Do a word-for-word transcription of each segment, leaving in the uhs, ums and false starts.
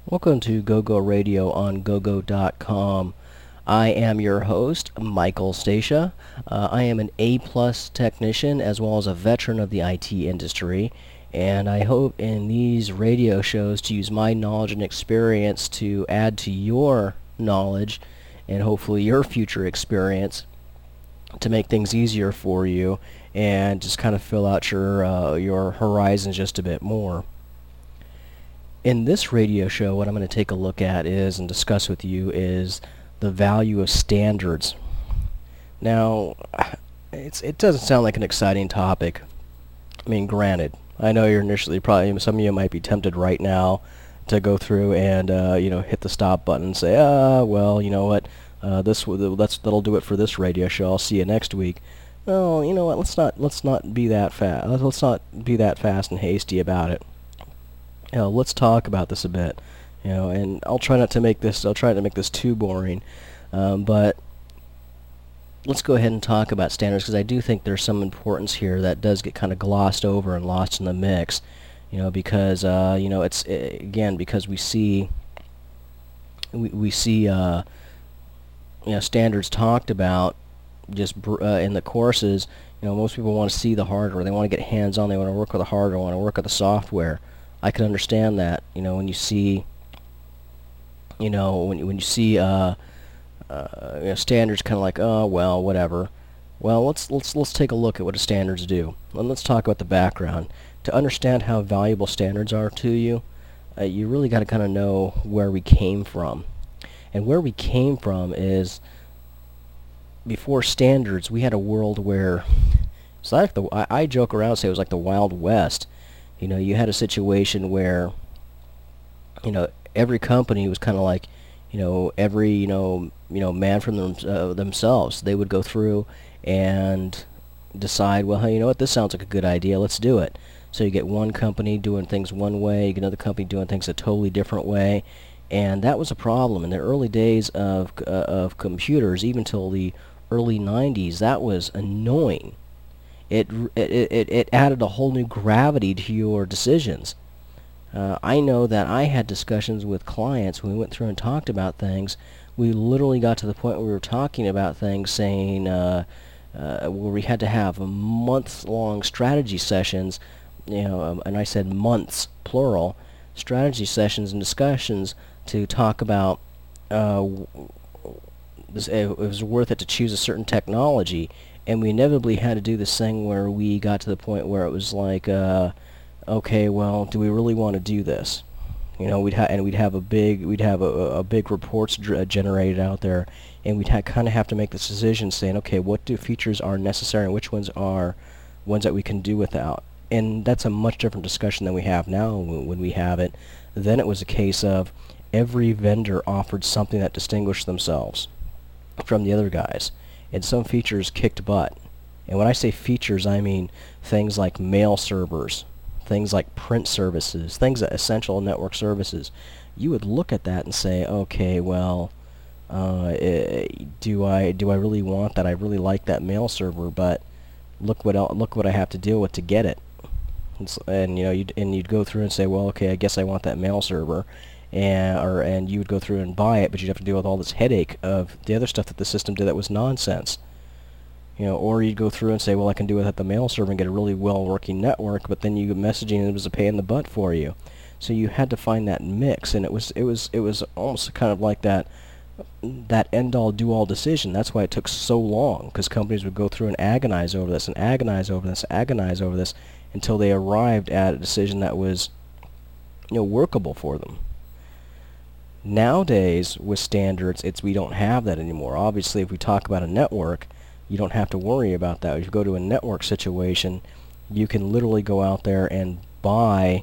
Welcome to GoGo Radio on gogo dot com. I am your host, Michael Stacia. Uh, I am an A-plus technician as well as a veteran of the I T industry, and I hope in these radio shows to use my knowledge and experience to add to your knowledge and hopefully your future experience to make things easier for you and just kind of fill out your uh, your horizons just a bit more. In this radio show, what I'm going to take a look at is and discuss with you is the value of standards. Now, it's it doesn't sound like an exciting topic. I mean, granted, I know you're initially probably some of you might be tempted right now to go through and uh, you know hit the stop button and say, ah, well, you know what, uh, this that's that'll do it for this radio show. I'll see you next week. Well, you know what? Let's not let's not be that fast. Let's not be that fast and hasty about it. You know, let's talk about this a bit, you know, and I'll try not to make this, I'll try not to make this too boring, um, but let's go ahead and talk about standards, because I do think there's some importance here that does get kind of glossed over and lost in the mix, you know, because, uh, you know, it's, uh, again, because we see, we, we see, uh, you know, standards talked about just br uh, in the courses. You know, most people want to see the hardware, they want to get hands-on, they want to work with the hardware, want to work with the software. I can understand that, you know, when you see, you know, when you, when you see uh, uh, you know, standards, kind of like, oh well, whatever. Well, let's let's let's take a look at what the standards do, and let's talk about the background. To understand how valuable standards are to you, uh, you really got to kind of know where we came from, and where we came from is before standards. We had a world where it's like the I, I joke around and say it was like the Wild West. You know, you had a situation where, you know, every company was kind of like, you know, every, you know, you know, man from them, uh, themselves. They would go through and decide, well, hey, you know what, this sounds like a good idea, let's do it. So you get one company doing things one way, you get another company doing things a totally different way, and that was a problem. In the early days of, uh, of computers, even till the early nineties, that was annoying. It, it, it, it added a whole new gravity to your decisions. Uh, I know that I had discussions with clients when we went through and talked about things. We literally got to the point where we were talking about things saying uh, uh, where we had to have months-long strategy sessions, you know, um, and I said months, plural, strategy sessions and discussions to talk about uh, this, it was worth it to choose a certain technology. And we inevitably had to do this thing where we got to the point where it was like, uh, okay, well, do we really want to do this? You know, we'd ha and we'd have a big, we'd have a, a big reports dr generated out there, and we'd ha kind of have to make this decision, saying, okay, what do features are necessary and which ones are ones that we can do without? And that's a much different discussion than we have now when we have it. Then it was a case of every vendor offered something that distinguished themselves from the other guys. And some features kicked butt. And when I say features, I mean things like mail servers, things like print services, things that essential network services. You would look at that and say, okay, well, uh, do I do I really want that? I really like that mail server, but look what el look what I have to deal with to get it. And, and you know, you'd and you'd go through and say, well, okay, I guess I want that mail server. And, or, and you would go through and buy it, but you'd have to deal with all this headache of the other stuff that the system did that was nonsense. You know, or you'd go through and say, well, I can do it at the mail server and get a really well-working network, but then you get messaging and it was a pain in the butt for you. So you had to find that mix, and it was it was it was almost kind of like that that end-all do-all decision. That's why it took so long, because companies would go through and agonize over this and agonize over this, agonize over this until they arrived at a decision that was, you know, workable for them. Nowadays, with standards, it's we don't have that anymore. Obviously, if we talk about a network, you don't have to worry about that. If you go to a network situation, you can literally go out there and buy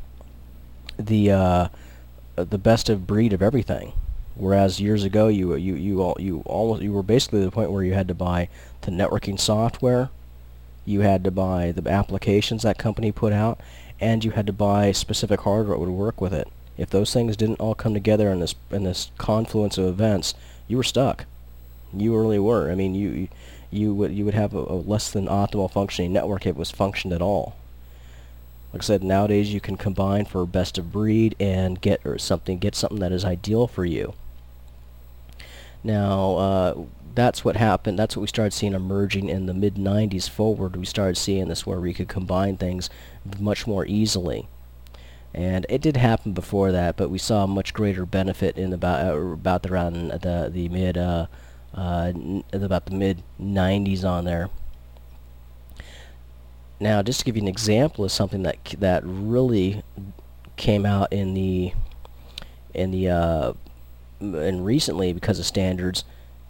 the uh, the best of breed of everything. Whereas years ago, you you you all you almost you were basically to the point where you had to buy the networking software, you had to buy the applications that company put out, and you had to buy specific hardware that would work with it. If those things didn't all come together in this in this confluence of events, you were stuck. You really were. I mean, you you would you would have a, a less than optimal functioning network if it was functioned at all. Like I said, nowadays you can combine for best of breed and get or something get something that is ideal for you. Now, uh, that's what happened. That's what we started seeing emerging in the mid nineties forward. We started seeing this where we could combine things much more easily. And it did happen before that, but we saw a much greater benefit in about uh, about around the the mid uh, uh, n about the mid nineties on there. Now, just to give you an example of something that that really came out in the in the uh, and recently because of standards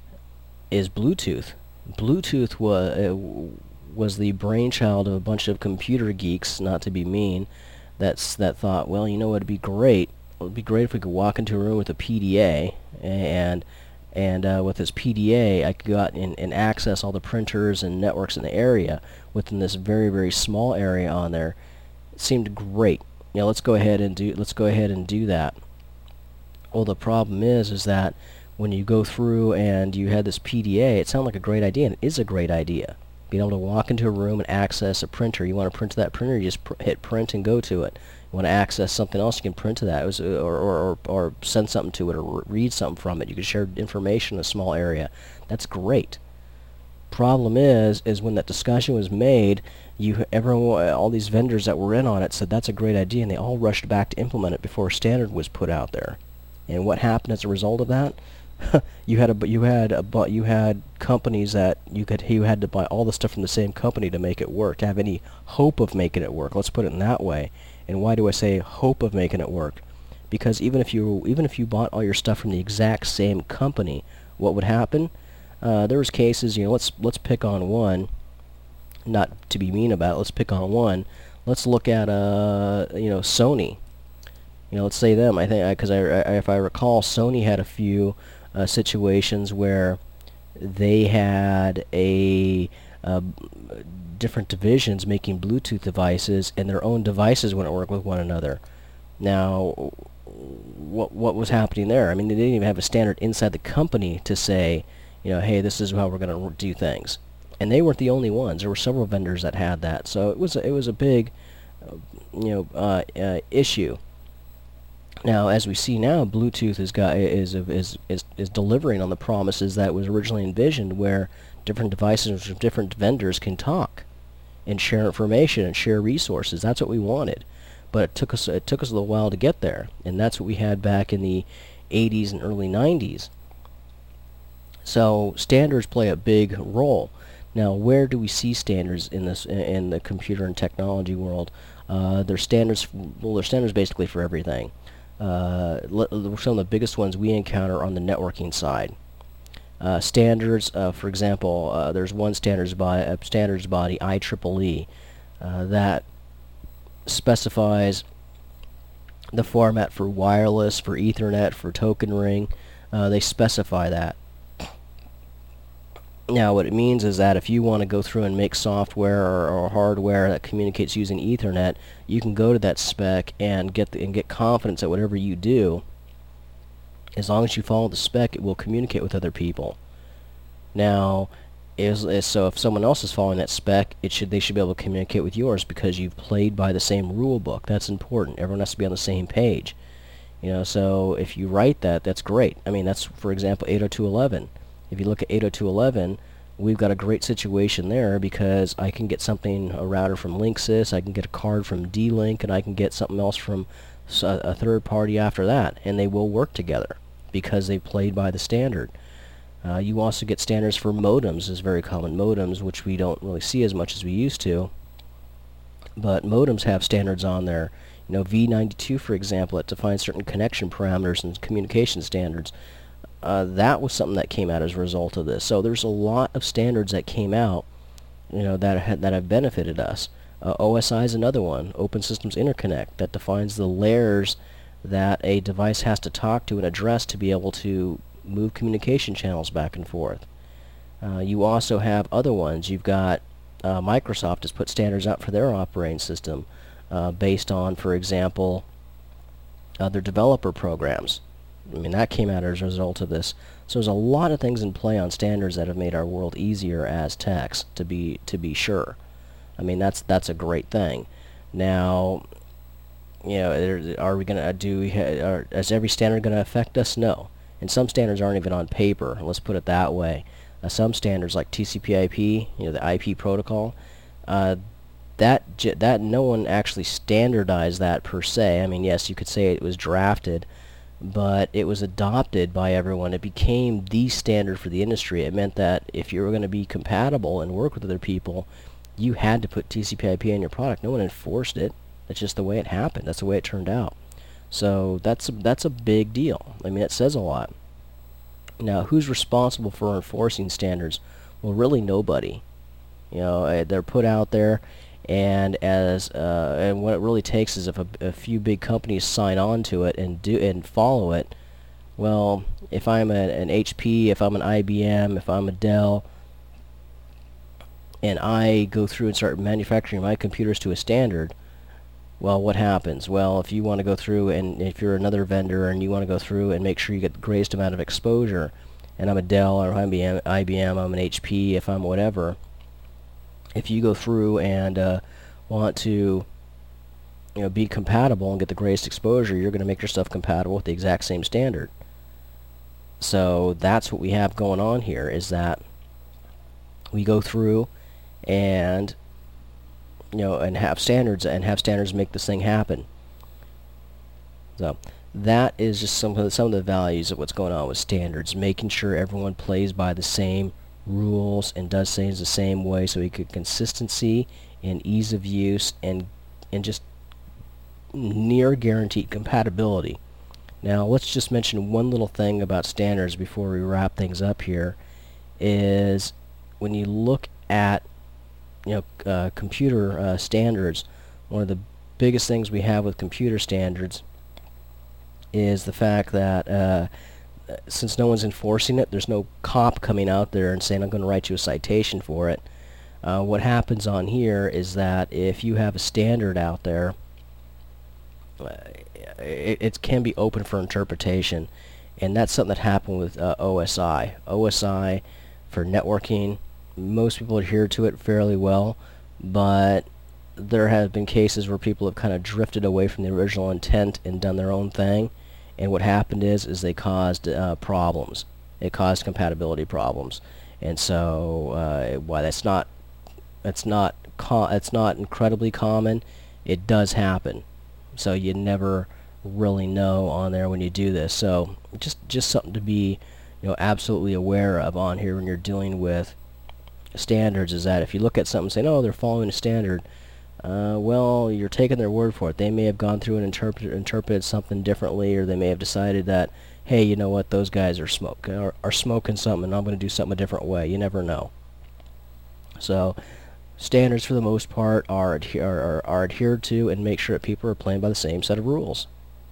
is Bluetooth. Bluetooth was uh, was the brainchild of a bunch of computer geeks, not to be mean, that's that thought, well, you know what would be great? It would be great if we could walk into a room with a P D A, and and uh, with this P D A, I could go out and, and access all the printers and networks in the area within this very very small area on there. It seemed great. You know, let's go ahead and do let's go ahead and do that. Well, the problem is is that when you go through and you had this P D A, it sounded like a great idea, and it is a great idea. Being able to walk into a room and access a printer. You want to print to that printer, you just pr hit print and go to it. You want to access something else, you can print to that, it was, or, or, or, or send something to it, or read something from it. You can share information in a small area. That's great. Problem is, is when that discussion was made, you everyone, all these vendors that were in on it said that's a great idea, and they all rushed back to implement it before a standard was put out there. And what happened as a result of that? you had a you had a but you had companies that you could you had to buy all the stuff from the same company to make it work, to have any hope of making it work. Let's put it in that way. And why do I say hope of making it work? Because even if you even if you bought all your stuff from the exact same company, what would happen? Uh, there was cases, you know, let's let's pick on one. Not to be mean about it, let's pick on one. Let's look at uh you know Sony. You know, let's say them. I think because I, I if I recall, Sony had a few uh, situations where they had a uh, different divisions making Bluetooth devices, and their own devices wouldn't work with one another. Now, what what was happening there? I mean, they didn't even have a standard inside the company to say, you know, hey, this is how we're going to do things. And they weren't the only ones. There were several vendors that had that. So it was a, it was a big, uh, you know, uh, uh, issue. Now, as we see now, Bluetooth is got is is is is delivering on the promises that was originally envisioned, where different devices from different vendors can talk and share information and share resources. That's what we wanted, but it took us it took us a little while to get there, and that's what we had back in the eighties and early nineties. So standards play a big role. Now, where do we see standards in this in the computer and technology world? Uh, there's standards. Well, there's standards basically for everything. Uh, some of the biggest ones we encounter on the networking side. Uh, standards, uh, for example, uh, there's one standards body, uh, standards body I triple E, uh, that specifies the format for wireless, for Ethernet, for token ring. Uh, they specify that. Now, what it means is that if you want to go through and make software or, or hardware that communicates using Ethernet, you can go to that spec and get the, and get confidence that whatever you do, as long as you follow the spec, it will communicate with other people. Now, is, is so if someone else is following that spec, it should they should be able to communicate with yours because you've played by the same rule book. That's important. Everyone has to be on the same page. You know, so if you write that, that's great. I mean, that's, for example, eight oh two dot eleven. If you look at eight oh two dot eleven, we've got a great situation there because I can get something, a router from Linksys, I can get a card from D-Link, and I can get something else from a, a third party after that, and they will work together because they played by the standard. Uh, you also get standards for modems, is very common. Modems, which we don't really see as much as we used to, but modems have standards on there. You know, V ninety-two, for example, it defines certain connection parameters and communication standards. Uh, that was something that came out as a result of this. So there's a lot of standards that came out, you know, that ha that have benefited us. Uh, O S I is another one, Open Systems Interconnect, that defines the layers that a device has to talk to and address to be able to move communication channels back and forth. Uh, you also have other ones. You've got uh, Microsoft has put standards out for their operating system uh, based on, for example, uh, their developer programs. I mean, that came out as a result of this. So there's a lot of things in play on standards that have made our world easier as techs, to be to be sure. I mean, that's that's a great thing. Now, you know, are we going to do, we ha- are, is every standard going to affect us? No. And some standards aren't even on paper, let's put it that way. Uh, some standards like T C P I P, you know, the I P protocol, uh, that j- that no one actually standardized that per se. I mean, yes, you could say it was drafted, but it was adopted by everyone. It became the standard for the industry. It meant that if you were going to be compatible and work with other people, you had to put T C P I P in your product. No one enforced it. That's just the way it happened. That's the way it turned out. So that's a, that's a big deal. I mean, it says a lot. Now, who's responsible for enforcing standards? Well, really nobody. You know, uh, they're put out there, and as uh, and what it really takes is if a, a few big companies sign on to it and do and follow it. Well, if I'm a, an H P, if I'm an I B M, if I'm a Dell, and I go through and start manufacturing my computers to a standard, well, what happens? Well, if you want to go through, and if you're another vendor and you want to go through and make sure you get the greatest amount of exposure, and I'm a Dell or I B M, I B M, I'm an H P, if I'm whatever, if you go through and uh, want to, you know, be compatible and get the greatest exposure, you're going to make your stuff compatible with the exact same standard. So that's what we have going on here, is that we go through and you know, and have standards, and have standards make this thing happen. So that is just some of the, some of the values of what's going on with standards, making sure everyone plays by the same rules and does things the same way, so we get consistency and ease of use and and just near guaranteed compatibility. Now let's just mention one little thing about standards before we wrap things up here, is when you look at you know, uh, computer uh, standards, one of the biggest things we have with computer standards is the fact that uh, since no one's enforcing it, there's no cop coming out there and saying, I'm going to write you a citation for it. Uh, what happens on here is that if you have a standard out there, uh, it, it can be open for interpretation, and that's something that happened with uh, O S I. O S I for networking, most people adhere to it fairly well, but there have been cases where people have kind of drifted away from the original intent and done their own thing, and what happened is is they caused uh, problems. It caused compatibility problems, and so uh, why that's not that's not co- it's not incredibly common. It does happen, so you never really know on there when you do this. So just just something to be you know absolutely aware of on here when you're dealing with standards, is that if you look at something saying, oh, they're following a standard, uh, well, you're taking their word for it. They may have gone through and interpreted, interpreted something differently, or they may have decided that, hey, you know what, those guys are smoke are, are smoking something, and I'm going to do something a different way. You never know. So standards, for the most part, are, adhe are, are, are adhered to, and make sure that people are playing by the same set of rules.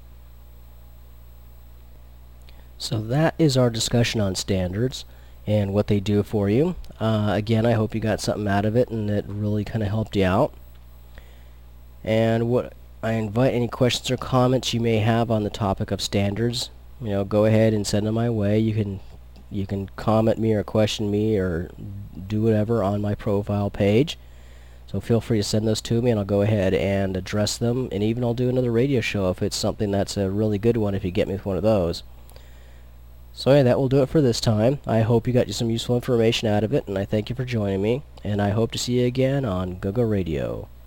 So that is our discussion on standards and what they do for you. Uh, again, I hope you got something out of it and it really kind of helped you out. And what I invite any questions or comments you may have on the topic of standards. You know, go ahead and send them my way. You can you can comment me or question me or do whatever on my profile page. So feel free to send those to me, and I'll go ahead and address them. And even I'll do another radio show if it's something that's a really good one, if you get me with one of those. So yeah, that will do it for this time. I hope you got some useful information out of it, and I thank you for joining me, and I hope to see you again on GoGo Radio.